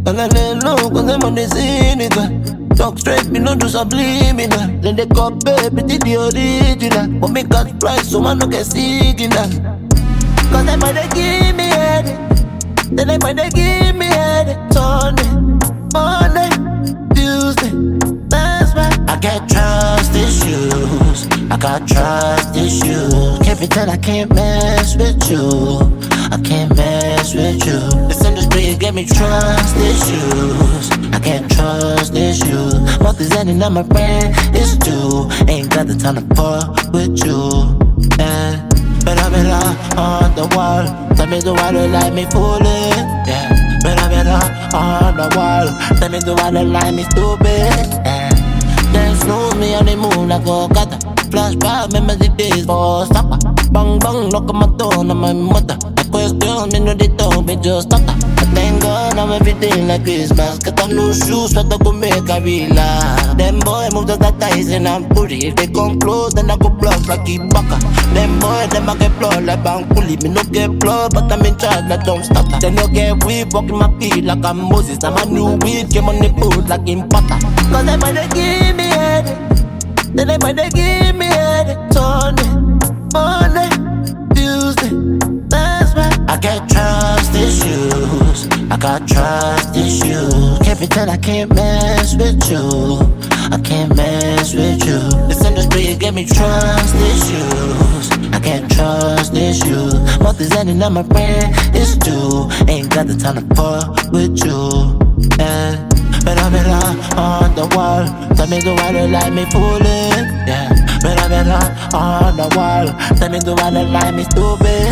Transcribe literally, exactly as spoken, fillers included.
And I lay low cause I'm on the cynical. Talk straight, me no do subliminal. Then they call baby, did the original. But me got price, so man no get signal. Cause they might they give me headache. Then they might they give me headache. Sunday, Monday, Tuesday, that's why I got trust issues. I got trust issues. Can't pretend I can't mess with you. I can't mess with you. This industry gave me trust issues. I can't trust issues. What is ending on my brain is due. Ain't got the time to fuck with you. Yeah. Better, better on the wall. Tell me the water like me fully. Yeah. Better, better on the wall. Tell me the water like me stupid. Yeah. Dance snooze me on the moon like a gata. Flashback, remember the days for stopper. Bang bang, knock on my door, on my mother. I question me no they told me just stop that. But thank God I'm everything like Christmas. Got on new shoes, but I go make a real life. Them boy move to that ties and I'm pretty. If they come close, then I go bluff like keep baka. Them boy, them I get blood like bang pulley. Me no get blood, but I'm in charge, like don't stop that. Then you get weed, walking my feet like I'm Moses. I'm a new weed, came on the boat like in Potter. Cause they might give me headache. Then they might they give me headache. Sunday, Monday, Tuesday, that's why I got trust issues. I got trust issues. Can't pretend I can't mess with you. I can't mess with you. This industry gave me trust issues. I can't trust issues. What is ending on my brain is due. Ain't got the time to fuck with you. Yeah. Better, better on the wall. Tell me the water like me fully. Yeah. Better, better on the wall. Tell me the water like me stupid.